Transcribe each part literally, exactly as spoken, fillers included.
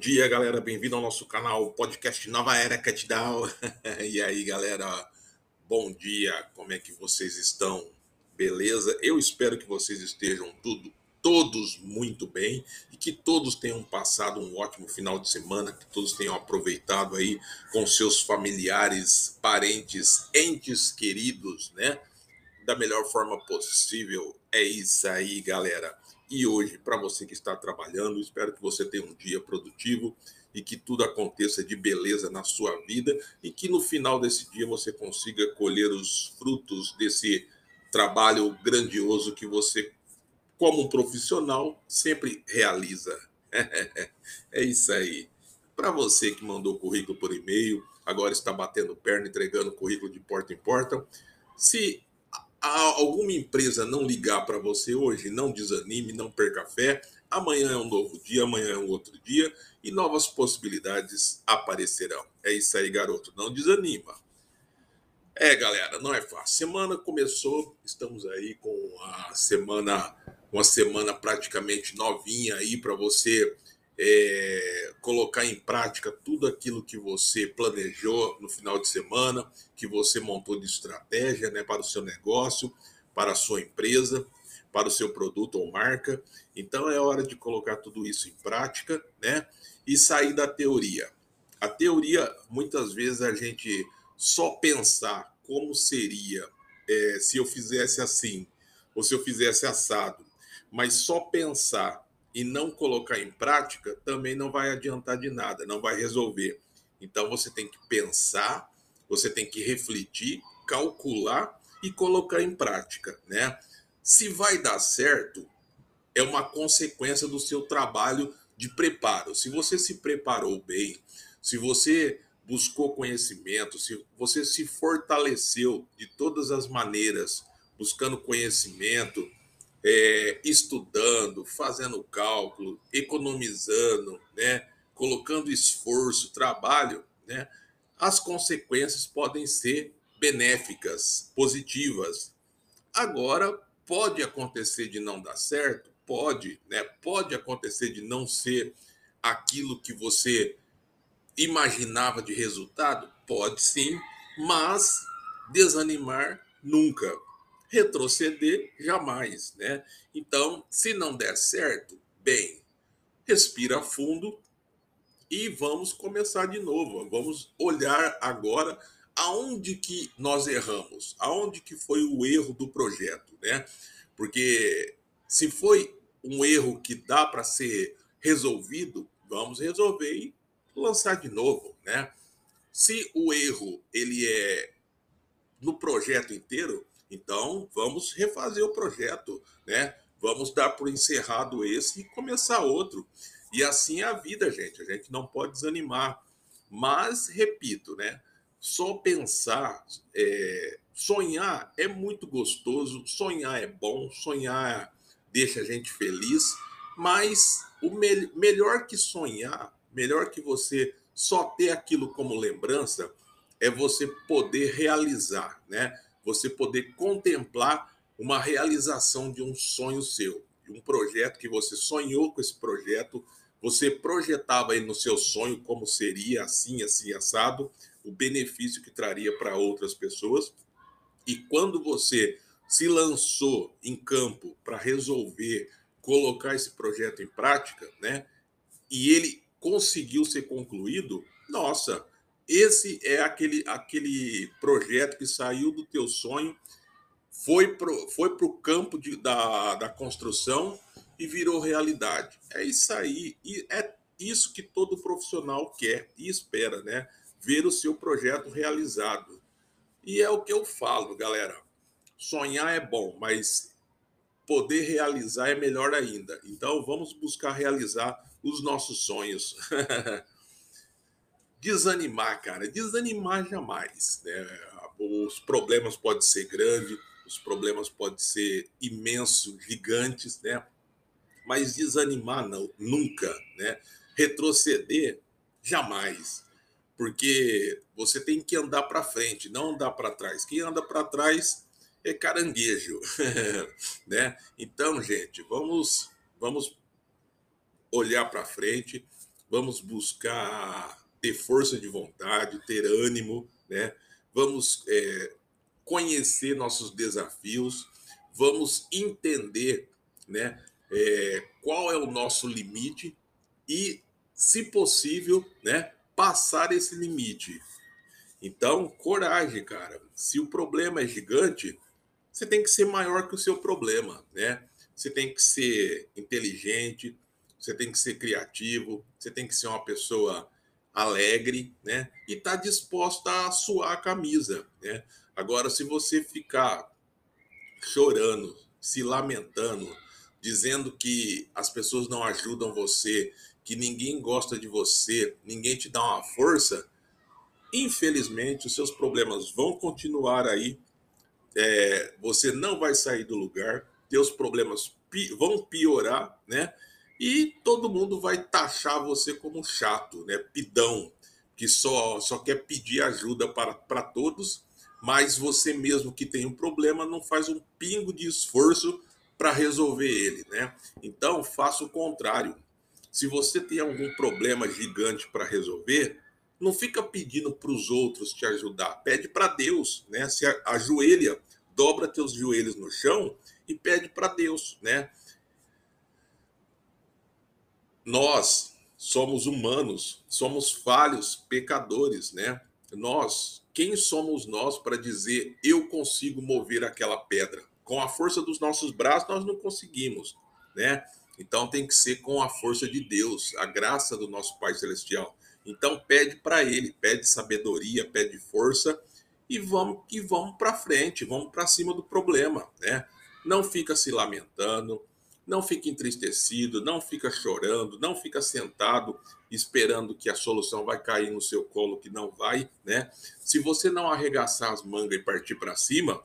dia, galera. Bem-vindo ao nosso canal Podcast Nova Era Catdown. E aí, galera, bom dia. Como é que vocês estão? Beleza? Eu espero que vocês estejam tudo, todos muito bem e que todos tenham passado um ótimo final de semana, que todos tenham aproveitado aí com seus familiares, parentes, entes queridos, né? Da melhor forma possível. É isso aí, galera. E hoje, para você que está trabalhando, espero que você tenha um dia produtivo e que tudo aconteça de beleza na sua vida e que no final desse dia você consiga colher os frutos desse trabalho grandioso que você, como um profissional, sempre realiza. É isso aí. Para você que mandou currículo por e-mail, agora está batendo perna, entregando currículo de porta em porta, se alguma empresa não ligar para você hoje, não desanime, não perca fé. Amanhã é um novo dia, amanhã é um outro dia e novas possibilidades aparecerão. É isso aí, garoto. Não desanima. É, galera, não é fácil. Semana começou, estamos aí com a semana, uma semana praticamente novinha aí para você é, colocar em prática tudo aquilo que você planejou no final de semana, que você montou de estratégia, né, para o seu negócio, para a sua empresa, para o seu produto ou marca. Então é hora de colocar tudo isso em prática, né, e sair da teoria. A teoria, muitas vezes a gente só pensar como seria é, se eu fizesse assim, ou se eu fizesse assado, mas só pensar e não colocar em prática, também não vai adiantar de nada, não vai resolver. Então você tem que pensar, você tem que refletir, calcular e colocar em prática, né? Se vai dar certo, é uma consequência do seu trabalho de preparo. Se você se preparou bem, se você buscou conhecimento, se você se fortaleceu de todas as maneiras, buscando conhecimento, é, estudando, fazendo cálculo, economizando, né, colocando esforço, trabalho, né, as consequências podem ser benéficas, positivas. Agora, pode acontecer de não dar certo? Pode, né? Pode acontecer de não ser aquilo que você imaginava de resultado? Pode sim, mas desanimar nunca. Retroceder jamais, né? Então, se não der certo, bem, respira fundo e vamos começar de novo. Vamos olhar agora aonde que nós erramos, aonde que foi o erro do projeto, né? Porque se foi um erro que dá para ser resolvido, vamos resolver e lançar de novo, né? Se o erro ele é no projeto inteiro, então vamos refazer o projeto, né? Vamos dar por encerrado esse e começar outro. E assim é a vida, gente. A gente não pode desanimar. Mas, repito, né? Só pensar, é, sonhar é muito gostoso, sonhar é bom, sonhar deixa a gente feliz, mas o me melhor que sonhar, melhor que você só ter aquilo como lembrança, é você poder realizar, né? Você poder contemplar uma realização de um sonho seu, de um projeto que você sonhou com esse projeto, você projetava aí no seu sonho como seria assim, assim, assado, o benefício que traria para outras pessoas. E quando você se lançou em campo para resolver colocar esse projeto em prática, né? E ele conseguiu ser concluído, nossa, esse é aquele, aquele projeto que saiu do teu sonho, foi para foi o campo de, da, da construção e virou realidade. É isso aí. E é isso que todo profissional quer e espera, né? Ver o seu projeto realizado. E é o que eu falo, galera. Sonhar é bom, mas poder realizar é melhor ainda. Então vamos buscar realizar os nossos sonhos. Desanimar, cara, desanimar jamais, né? Os problemas podem ser grandes, os problemas podem ser imensos, gigantes, né? Mas desanimar não, nunca, né? Retroceder jamais, porque você tem que andar para frente, não andar para trás. Quem anda para trás é caranguejo, né? Então, gente, vamos vamos olhar para frente, vamos buscar ter força de vontade, ter ânimo, né? Vamos é, conhecer nossos desafios, vamos entender, né, é, qual é o nosso limite e, se possível, né, passar esse limite. Então, coragem, cara. Se o problema é gigante, você tem que ser maior que o seu problema, né? Você tem que ser inteligente, você tem que ser criativo, você tem que ser uma pessoa alegre, né? E tá disposta a suar a camisa, né? Agora, se você ficar chorando, se lamentando, dizendo que as pessoas não ajudam você, que ninguém gosta de você, ninguém te dá uma força, infelizmente os seus problemas vão continuar aí, é, você não vai sair do lugar, teus problemas pi vão piorar, né? E todo mundo vai taxar você como chato, né? Pidão, que só, só quer pedir ajuda para, para todos, mas você mesmo que tem um problema não faz um pingo de esforço para resolver ele, né? Então, faça o contrário. Se você tem algum problema gigante para resolver, não fica pedindo para os outros te ajudar, pede para Deus, né? Se ajoelha, dobra teus joelhos no chão e pede para Deus, né? Nós somos humanos, somos falhos, pecadores, né? Nós, quem somos nós para dizer eu consigo mover aquela pedra? Com a força dos nossos braços nós não conseguimos, né? Então tem que ser com a força de Deus, a graça do nosso Pai Celestial. Então pede para Ele, pede sabedoria, pede força e vamos e vamos para frente, vamos para cima do problema, né? Não fica se lamentando, não fica entristecido, não fica chorando, não fica sentado esperando que a solução vai cair no seu colo, que não vai, né? Se você não arregaçar as mangas e partir para cima,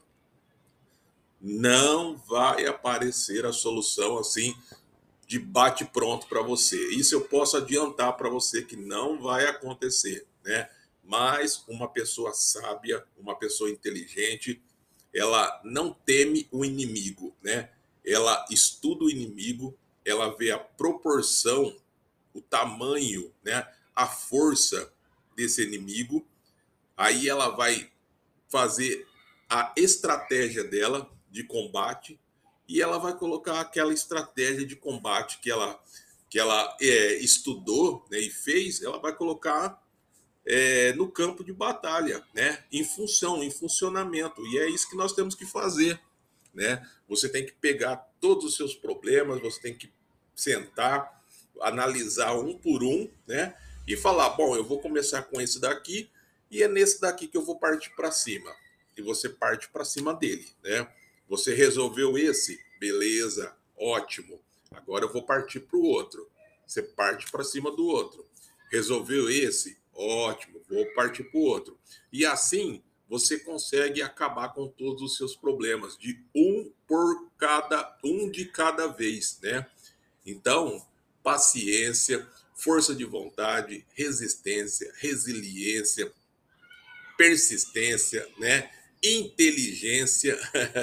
não vai aparecer a solução assim de bate pronto para você. Isso eu posso adiantar para você que não vai acontecer, né? Mas uma pessoa sábia, uma pessoa inteligente, ela não teme o inimigo, né? Ela estuda o inimigo, ela vê a proporção, o tamanho, né? A força desse inimigo. Aí ela vai fazer a estratégia dela de combate e ela vai colocar aquela estratégia de combate que ela que ela é, estudou, né, e fez, ela vai colocar é, no campo de batalha, né? Em função, em funcionamento. E é isso que nós temos que fazer, né? Você tem que pegar todos os seus problemas, você tem que sentar, analisar um por um, né? E falar, bom, eu vou começar com esse daqui e é nesse daqui que eu vou partir para cima. E você parte para cima dele, né? Você resolveu esse, beleza, ótimo. Agora eu vou partir para o outro. Você parte para cima do outro. Resolveu esse, ótimo, vou partir para o outro. E assim você consegue acabar com todos os seus problemas, de um por cada, um de cada vez, né? Então, paciência, força de vontade, resistência, resiliência, persistência, né? Inteligência,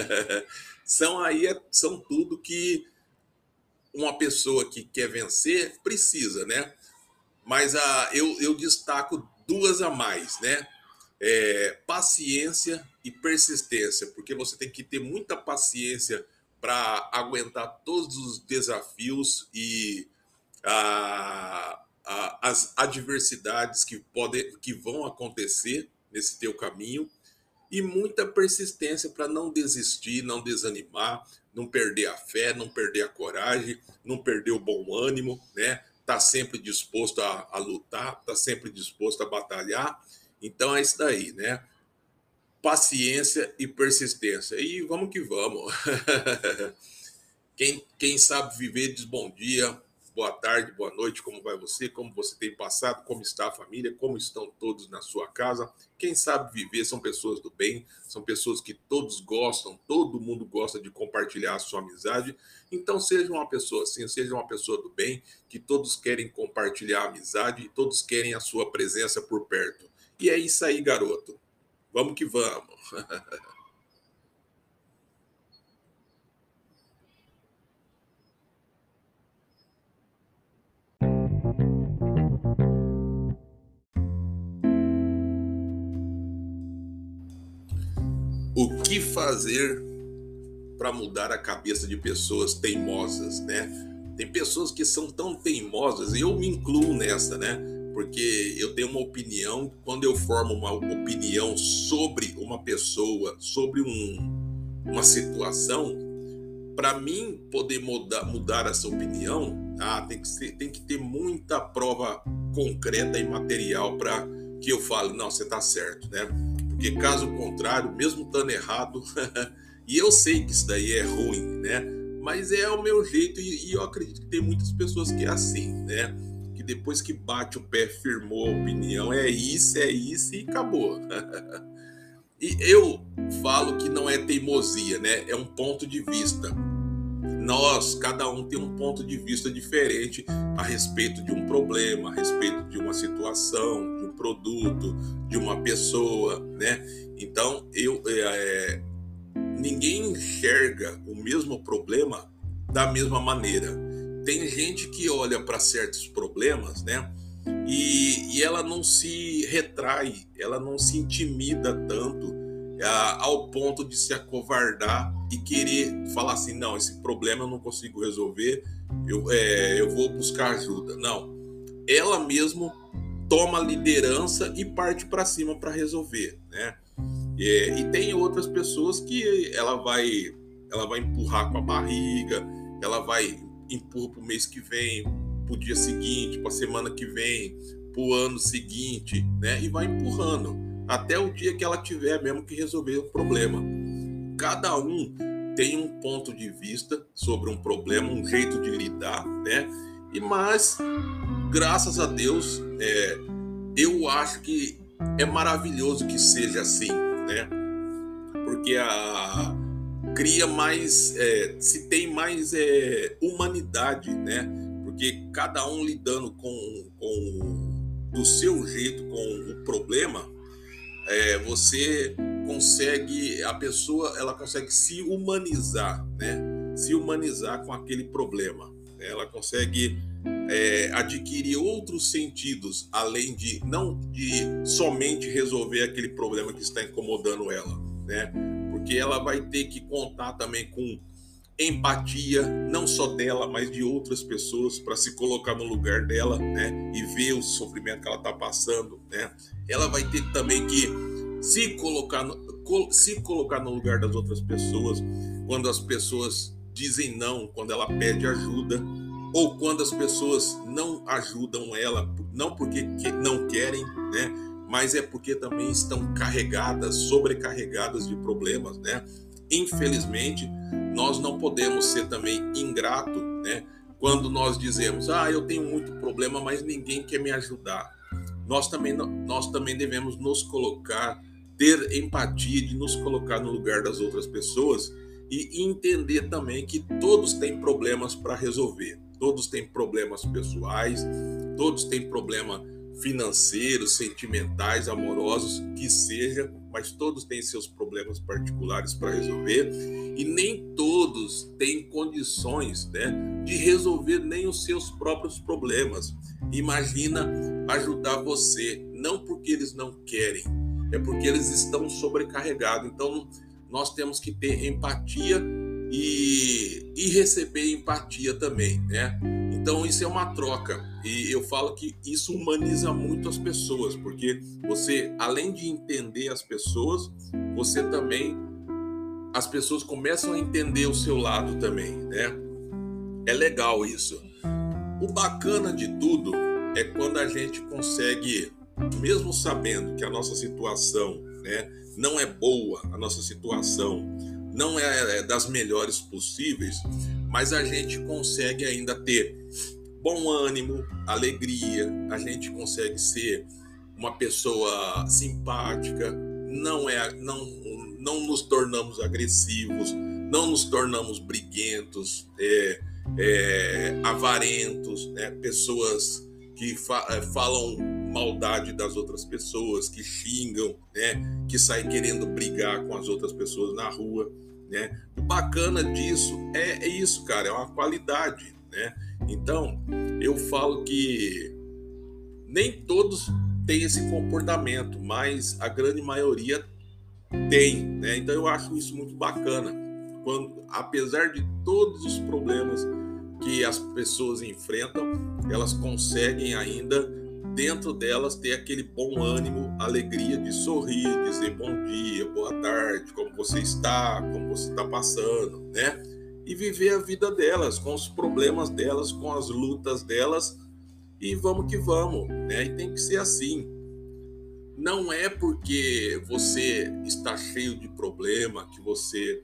são aí são tudo que uma pessoa que quer vencer precisa, né? Mas a, eu, eu destaco duas a mais, né? É, paciência e persistência, porque você tem que ter muita paciência para aguentar todos os desafios e a, a, as adversidades que, podem, que vão acontecer nesse teu caminho e muita persistência para não desistir, não desanimar, não perder a fé, não perder a coragem, não perder o bom ânimo, né? Tá sempre disposto a, a lutar, tá sempre disposto a batalhar. Então é isso daí, né? Paciência e persistência. E vamos que vamos. Quem, quem sabe viver diz bom dia, boa tarde, boa noite, como vai você, como você tem passado, como está a família, como estão todos na sua casa. Quem sabe viver são pessoas do bem, são pessoas que todos gostam, todo mundo gosta de compartilhar a sua amizade. Então seja uma pessoa assim, seja uma pessoa do bem, que todos querem compartilhar a amizade e todos querem a sua presença por perto. E é isso aí, garoto. Vamos que vamos. que fazer para mudar a cabeça de pessoas teimosas, né? Tem pessoas que são tão teimosas, e eu me incluo nessa, né? Porque eu tenho uma opinião, quando eu formo uma opinião sobre uma pessoa, sobre um, uma situação, para mim poder mudar, mudar essa opinião, ah, tem, que ser, tem que ter muita prova concreta e material para que eu fale, não, você está certo, né? Porque caso contrário, mesmo estando errado, e eu sei que isso daí é ruim, né? Mas é o meu jeito, e, e eu acredito que tem muitas pessoas que é assim, né? Que depois que bate o pé, firmou a opinião, é isso, é isso e acabou. E eu falo que não é teimosia, né? É um ponto de vista. Nós, cada um tem um ponto de vista diferente a respeito de um problema, a respeito de uma situação, de um produto, de uma pessoa, né? Então, eu, é, ninguém enxerga o mesmo problema da mesma maneira. Tem gente que olha para certos problemas, né? E, e ela não se retrai, ela não se intimida tanto a, ao ponto de se acovardar e querer falar assim, não, esse problema eu não consigo resolver, eu, é, eu vou buscar ajuda. Não, ela mesmo toma liderança e parte para cima para resolver, né? E, e tem outras pessoas que ela vai, ela vai empurrar com a barriga, ela vai empurra para o mês que vem, para o dia seguinte, para a semana que vem, para o ano seguinte, né? E vai empurrando até o dia que ela tiver mesmo que resolver o problema. Cada um tem um ponto de vista sobre um problema, um jeito de lidar, né? E mas, graças a Deus, é, eu acho que é maravilhoso que seja assim, né? Porque a cria mais, é, se tem mais é, humanidade, né? Porque cada um lidando com, com do seu jeito com o problema, é, você consegue, a pessoa ela consegue se humanizar, né? Se humanizar com aquele problema. Ela consegue é, adquirir outros sentidos, além de não de somente resolver aquele problema que está incomodando ela, né? Porque ela vai ter que contar também com empatia, não só dela, mas de outras pessoas, para se colocar no lugar dela, né? E ver o sofrimento que ela está passando, né? Ela vai ter também que se colocar no, se colocar no lugar das outras pessoas, quando as pessoas dizem não, quando ela pede ajuda, ou quando as pessoas não ajudam ela, não porque não querem, né? Mas é porque também estão carregadas, sobrecarregadas de problemas, né? Infelizmente, nós não podemos ser também ingrato, né? Quando nós dizemos, ah, eu tenho muito problema, mas ninguém quer me ajudar. Nós também, nós também devemos nos colocar, ter empatia de nos colocar no lugar das outras pessoas e entender também que todos têm problemas para resolver. Todos têm problemas pessoais, todos têm problemas financeiros, sentimentais, amorosos, que seja, mas todos têm seus problemas particulares para resolver e nem todos têm condições, né, de resolver nem os seus próprios problemas. Imagina ajudar você, não porque eles não querem, é porque eles estão sobrecarregados. Então, nós temos que ter empatia e, e receber empatia também, né? Então, isso é uma troca. E eu falo que isso humaniza muito as pessoas, porque você, além de entender as pessoas, você também, as pessoas começam a entender o seu lado também, né? É legal isso. O bacana de tudo é quando a gente consegue, mesmo sabendo que a nossa situação, né, não é boa, a nossa situação não é das melhores possíveis, mas a gente consegue ainda ter bom ânimo, alegria, a gente consegue ser uma pessoa simpática, não, é, não, não nos tornamos agressivos, não nos tornamos briguentos, é, é, avarentos, né? Pessoas que fa- falam maldade das outras pessoas, que xingam, né? Que saem querendo brigar com as outras pessoas na rua, né? O bacana disso é, é isso, cara, é uma qualidade, né? Então, eu falo que nem todos têm esse comportamento, mas a grande maioria tem, né? Então eu acho isso muito bacana, quando, apesar de todos os problemas que as pessoas enfrentam, elas conseguem ainda, dentro delas, ter aquele bom ânimo, alegria de sorrir, dizer bom dia, boa tarde, como você está, como você está passando, né? E viver a vida delas, com os problemas delas, com as lutas delas, e vamos que vamos, né? E tem que ser assim. Não é porque você está cheio de problema, que você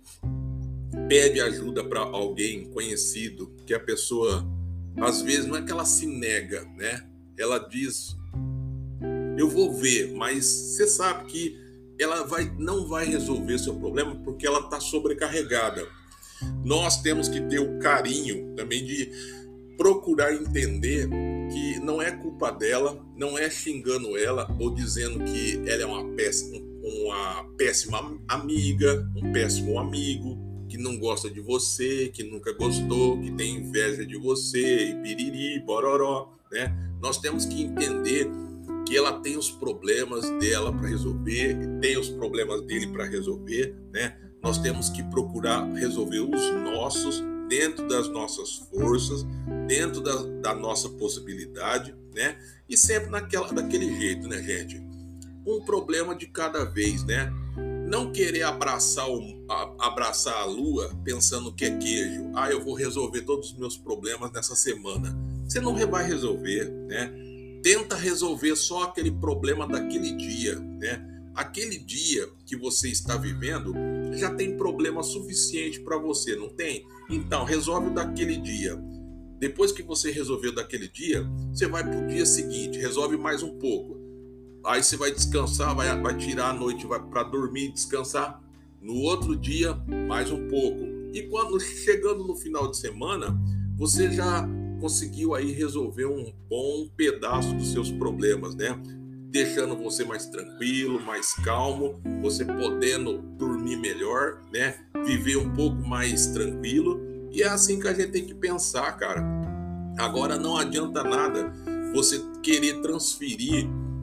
pede ajuda para alguém conhecido, que a pessoa, às vezes, não é que ela se nega, né? Ela diz, eu vou ver, mas você sabe que ela vai, não vai resolver seu problema porque ela está sobrecarregada. Nós temos que ter o carinho também de procurar entender que não é culpa dela, não é xingando ela ou dizendo que ela é uma péssima, uma péssima amiga, um péssimo amigo, que não gosta de você, que nunca gostou, que tem inveja de você, e piriri, bororó, né? Nós temos que entender que ela tem os problemas dela para resolver, tem os problemas dele para resolver, né? Nós temos que procurar resolver os nossos, dentro das nossas forças, dentro da, da nossa possibilidade, né? E sempre naquela, daquele jeito, né, gente? Um problema de cada vez, né? Não querer abraçar, o, a, abraçar a lua pensando que é queijo. Ah, eu vou resolver todos os meus problemas nessa semana. Você não vai resolver, né? Tenta resolver só aquele problema daquele dia, né? Aquele dia que você está vivendo já tem problema suficiente para você, não tem? Então, resolve o daquele dia. Depois que você resolveu daquele dia, você vai para o dia seguinte, resolve mais um pouco. Aí você vai descansar, vai, vai tirar a noite, vai para dormir, descansar. No outro dia, mais um pouco. E quando chegando no final de semana, você já conseguiu aí resolver um bom pedaço dos seus problemas, né? Deixando você mais tranquilo, mais calmo, você podendo dormir melhor, né? Viver um pouco mais tranquilo. E é assim que a gente tem que pensar, cara. Agora não adianta nada você querer transferir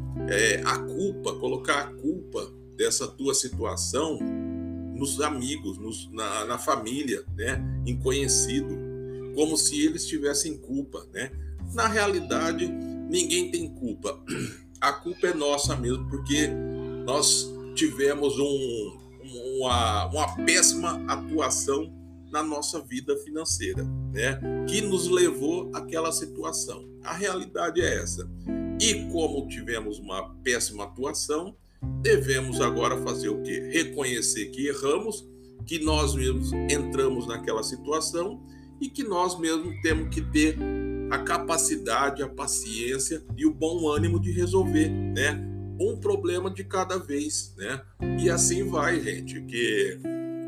é, a culpa, colocar a culpa dessa tua situação nos amigos, nos, na, na família, né? Em conhecido, como se eles tivessem culpa, né? Na realidade, ninguém tem culpa. A culpa é nossa mesmo, porque nós tivemos um, uma, uma péssima atuação na nossa vida financeira, né? Que nos levou àquela situação. A realidade é essa. E como tivemos uma péssima atuação, devemos agora fazer o quê? Reconhecer que erramos, que nós mesmos entramos naquela situação e que nós mesmos temos que ter a capacidade, a paciência e o bom ânimo de resolver, né? Um problema de cada vez, né? E assim vai, gente, que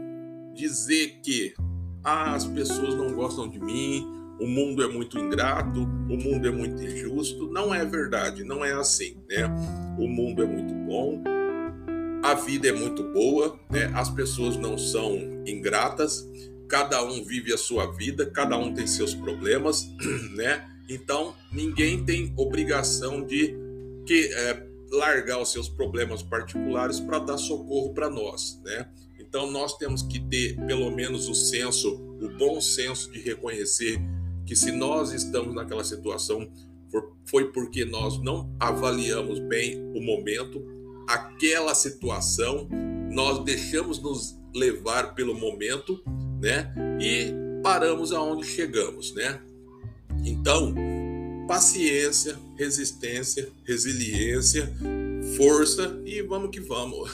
dizer que ah, as pessoas não gostam de mim, o mundo é muito ingrato, o mundo é muito injusto, não é verdade, não é assim, né? O mundo é muito bom, a vida é muito boa, né? As pessoas não são ingratas, cada um vive a sua vida, cada um tem seus problemas, né? Então, ninguém tem obrigação de que, é, largar os seus problemas particulares para dar socorro para nós, né? Então, nós temos que ter, pelo menos, o senso, o bom senso de reconhecer que se nós estamos naquela situação, foi porque nós não avaliamos bem o momento, aquela situação, nós deixamos nos levar pelo momento, né? E paramos aonde chegamos, né? Então, paciência, resistência, resiliência, força e vamos que vamos.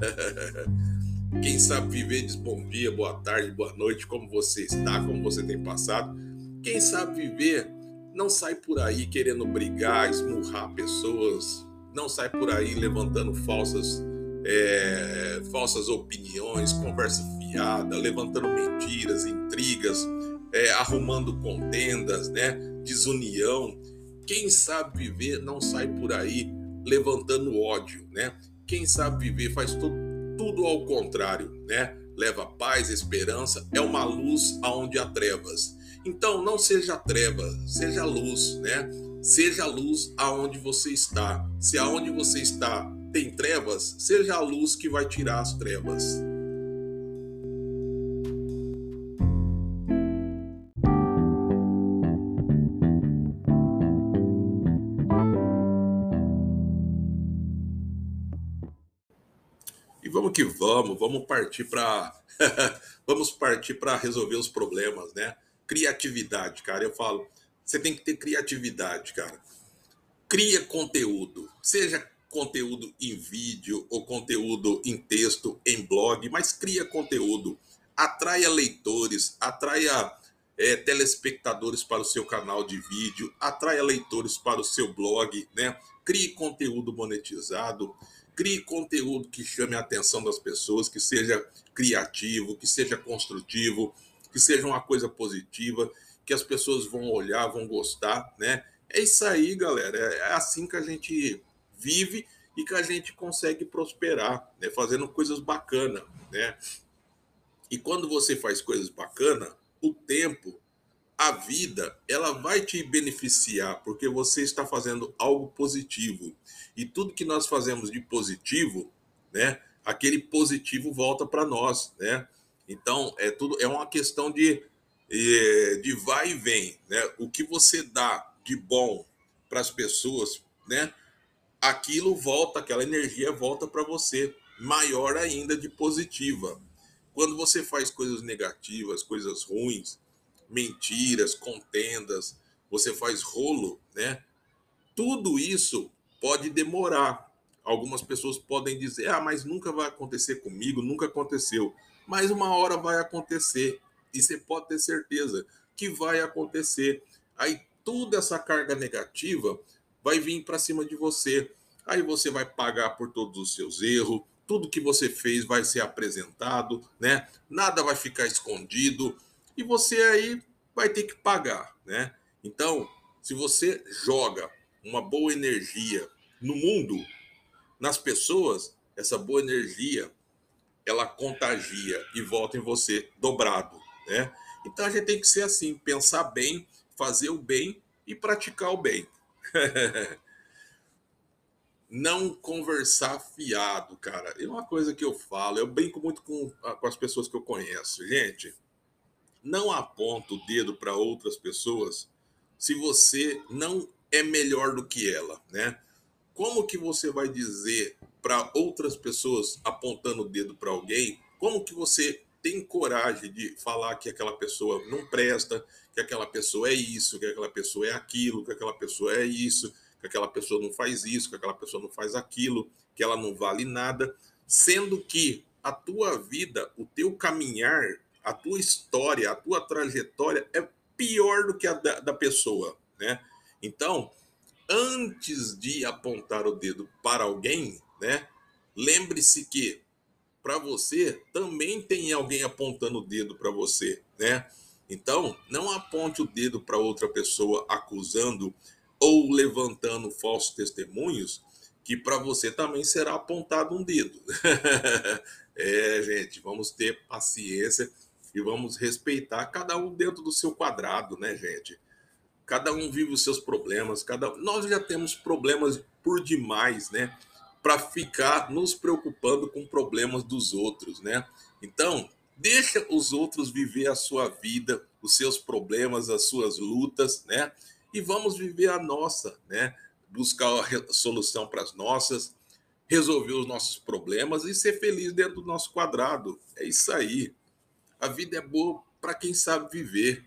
Quem sabe viver diz bom dia, boa tarde, boa noite, como você está, como você tem passado. Quem sabe viver não sai por aí querendo brigar, esmurrar pessoas, não sai por aí levantando falsas, é, falsas opiniões, conversa fiada, levantando mentiras, intrigas, é, arrumando contendas, né, desunião. Quem sabe viver não sai por aí levantando ódio, né? Quem sabe viver faz tudo, tudo ao contrário, né? Leva paz, esperança, é uma luz aonde há trevas. Então não seja treva, seja luz, né? Seja luz aonde você está. Se aonde você está tem trevas, seja a luz que vai tirar as trevas. E vamos que vamos, vamos partir para vamos partir para resolver os problemas, né? Criatividade, cara. Eu falo, você tem que ter criatividade, cara. Cria conteúdo, seja conteúdo em vídeo ou conteúdo em texto, em blog, mas cria conteúdo. Atraia leitores, atraia é, telespectadores para o seu canal de vídeo, atraia leitores para o seu blog, né? Crie conteúdo monetizado, crie conteúdo que chame a atenção das pessoas, que seja criativo, que seja construtivo, que seja uma coisa positiva, que as pessoas vão olhar, vão gostar, né? É isso aí, galera. É assim que a gente vive e que a gente consegue prosperar, né? Fazendo coisas bacanas, né? E quando você faz coisas bacanas, o tempo, a vida, ela vai te beneficiar, porque você está fazendo algo positivo. E tudo que nós fazemos de positivo, né? Aquele positivo volta para nós, né? Então, é tudo é uma questão de, de vai e vem, né? O que você dá de bom para as pessoas, né? Aquilo volta, aquela energia volta para você, maior ainda de positiva. Quando você faz coisas negativas, coisas ruins, mentiras, contendas, você faz rolo, né? Tudo isso pode demorar. Algumas pessoas podem dizer: ah, mas nunca vai acontecer comigo, nunca aconteceu. Mas uma hora vai acontecer. E você pode ter certeza que vai acontecer. Aí toda essa carga negativa vai vir para cima de você. Aí você vai pagar por todos os seus erros, tudo que você fez vai ser apresentado, né? Nada vai ficar escondido e você aí vai ter que pagar, né? Então, se você joga uma boa energia no mundo, nas pessoas, essa boa energia ela contagia e volta em você dobrado, né? Então a gente tem que ser assim, pensar bem, fazer o bem e praticar o bem. Não conversar fiado, cara. É uma coisa que eu falo, eu brinco muito com, com as pessoas que eu conheço. Gente, não aponta o dedo para outras pessoas se você não é melhor do que ela, né? Como que você vai dizer para outras pessoas apontando o dedo para alguém? Como que você tem coragem de falar que aquela pessoa não presta, que aquela pessoa é isso, que aquela pessoa é aquilo, que aquela pessoa é isso, que aquela pessoa não faz isso, que aquela pessoa não faz aquilo, que ela não vale nada, sendo que a tua vida, o teu caminhar, a tua história, a tua trajetória é pior do que a da, da pessoa, né? Então, antes de apontar o dedo para alguém, né? Lembre-se que para você também tem alguém apontando o dedo para você, né? Então, não aponte o dedo para outra pessoa acusando ou levantando falsos testemunhos, que para você também será apontado um dedo. É, gente, vamos ter paciência e vamos respeitar cada um dentro do seu quadrado, né, gente? Cada um vive os seus problemas, cada nós já temos problemas por demais, né? Para ficar nos preocupando com problemas dos outros, né? Então, deixa os outros viver a sua vida, os seus problemas, as suas lutas, né? E vamos viver a nossa, né? Buscar a solução para as nossas, resolver os nossos problemas e ser feliz dentro do nosso quadrado. É isso aí. A vida é boa para quem sabe viver.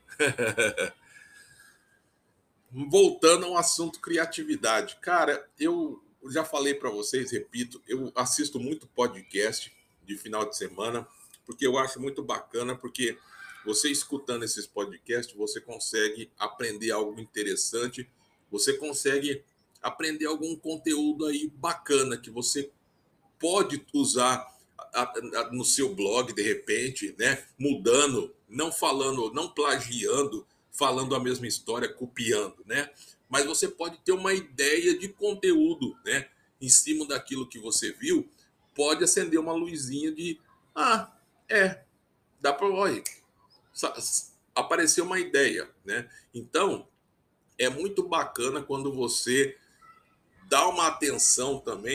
Voltando ao assunto criatividade, cara, eu já falei para vocês, repito, eu assisto muito podcast de final de semana, porque eu acho muito bacana, porque você escutando esses podcasts, você consegue aprender algo interessante, você consegue aprender algum conteúdo aí bacana que você pode usar no seu blog de repente, né? Mudando, não falando, não plagiando, falando a mesma história, copiando, né? Mas você pode ter uma ideia de conteúdo, né? Em cima daquilo que você viu, pode acender uma luzinha de, ah, é, dá para olhar, apareceu uma ideia, né? Então, é muito bacana quando você dá uma atenção também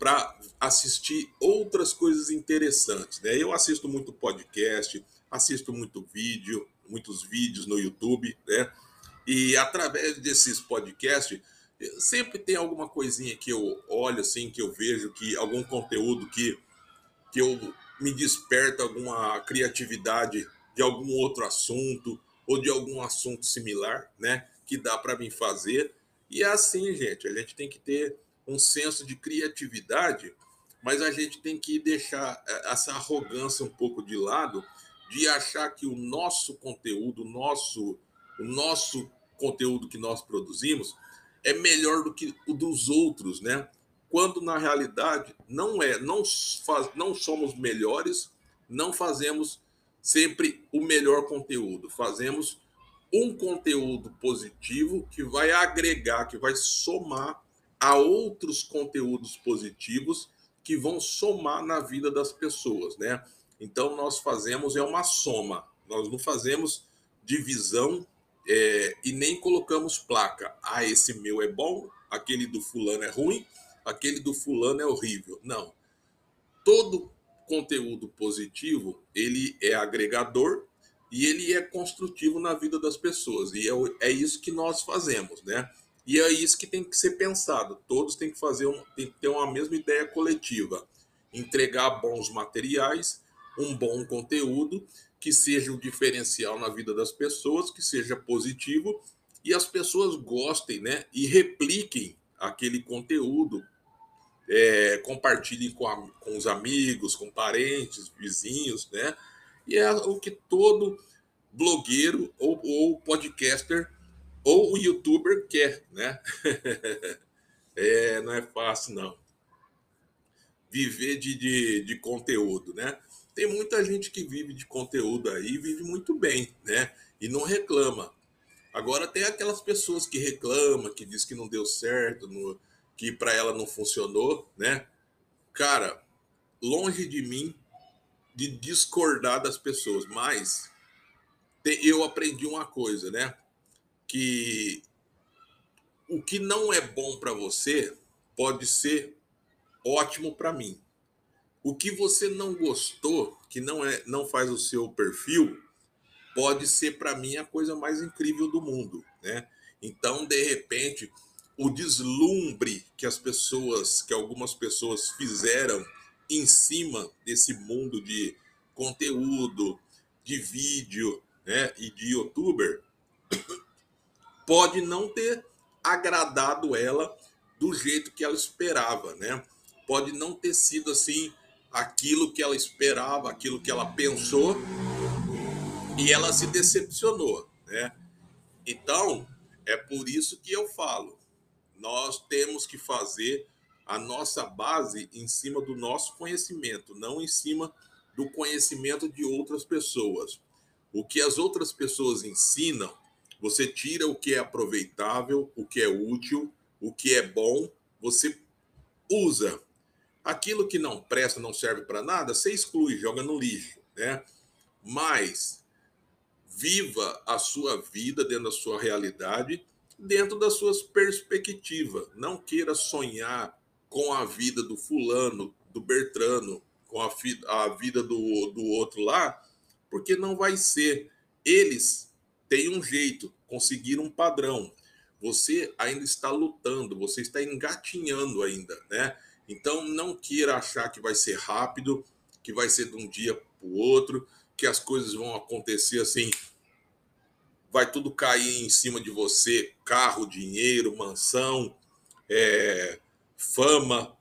para assistir outras coisas interessantes, né? Eu assisto muito podcast, assisto muito vídeo, muitos vídeos no YouTube, né? E através desses podcasts, sempre tem alguma coisinha que eu olho, assim, que eu vejo, que algum conteúdo que, que eu me desperta alguma criatividade de algum outro assunto ou de algum assunto similar, né? Que dá para mim fazer. E é assim, gente, a gente tem que ter um senso de criatividade, mas a gente tem que deixar essa arrogância um pouco de lado, de achar que o nosso conteúdo, o nosso, o nosso conteúdo que nós produzimos é melhor do que o dos outros, né? Quando na realidade não é, não, faz, não somos melhores, não fazemos sempre o melhor conteúdo, fazemos um conteúdo positivo que vai agregar, que vai somar a outros conteúdos positivos que vão somar na vida das pessoas, né? Então nós fazemos é uma soma, nós não fazemos divisão é, e nem colocamos placa. Ah, esse meu é bom, aquele do fulano é ruim, aquele do fulano é horrível. Não. Todo conteúdo positivo, ele é agregador e ele é construtivo na vida das pessoas. E é, é isso que nós fazemos, né? E é isso que tem que ser pensado. Todos têm que fazer um, tem que ter uma mesma ideia coletiva. Entregar bons materiais, um bom conteúdo, que seja o diferencial na vida das pessoas, que seja positivo, e as pessoas gostem, né? E repliquem aquele conteúdo, é, compartilhem com, a, com os amigos, com parentes, vizinhos, né? E é o que todo blogueiro ou, ou podcaster ou youtuber quer, né? É, não é fácil, não. Viver de, de, de conteúdo, né? Tem muita gente que vive de conteúdo aí e vive muito bem, né? E não reclama. Agora tem aquelas pessoas que reclamam, que diz que não deu certo, no, que para ela não funcionou, né? Cara, longe de mim de discordar das pessoas, mas eu aprendi uma coisa, né? Que o que não é bom para você pode ser ótimo para mim. O que você não gostou, que não é, não faz o seu perfil, pode ser para mim a coisa mais incrível do mundo, né? Então, de repente, o deslumbre que as pessoas, que algumas pessoas fizeram em cima desse mundo de conteúdo, de vídeo, né, e de youtuber, pode não ter agradado ela do jeito que ela esperava, né? Pode não ter sido assim aquilo que ela esperava, aquilo que ela pensou, e ela se decepcionou, né? Então, é por isso que eu falo, nós temos que fazer a nossa base em cima do nosso conhecimento, não em cima do conhecimento de outras pessoas. O que as outras pessoas ensinam, você tira o que é aproveitável, o que é útil, o que é bom, você usa. Aquilo que não presta, não serve para nada, você exclui, joga no lixo, né? Mas viva a sua vida dentro da sua realidade, dentro das suas perspectivas. Não queira sonhar com a vida do fulano, do Bertrano, com a, fi- a vida do, do outro lá, porque não vai ser. Eles têm um jeito, conseguiram um padrão. Você ainda está lutando, você está engatinhando ainda, né? Então não queira achar que vai ser rápido, que vai ser de um dia para o outro, que as coisas vão acontecer assim, vai tudo cair em cima de você, carro, dinheiro, mansão, é, fama,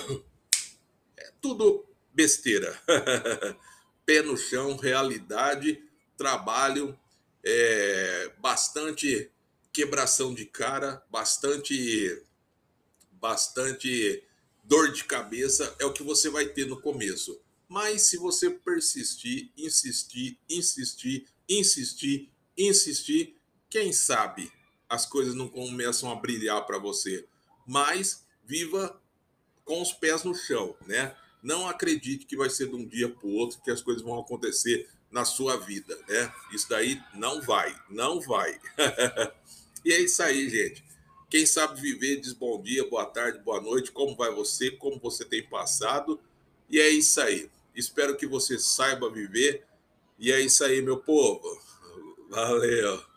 tudo besteira. Pé no chão, realidade, trabalho, é, bastante quebração de cara, bastante, bastante dor de cabeça é o que você vai ter no começo. Mas se você persistir, insistir, insistir, insistir, insistir, quem sabe as coisas não começam a brilhar para você. Mas viva com os pés no chão, né? Não acredite que vai ser de um dia para o outro que as coisas vão acontecer na sua vida, né? Isso daí não vai, não vai. E é isso aí, gente. Quem sabe viver diz bom dia, boa tarde, boa noite, como vai você, como você tem passado. E é isso aí. Espero que você saiba viver. E é isso aí, meu povo. Valeu.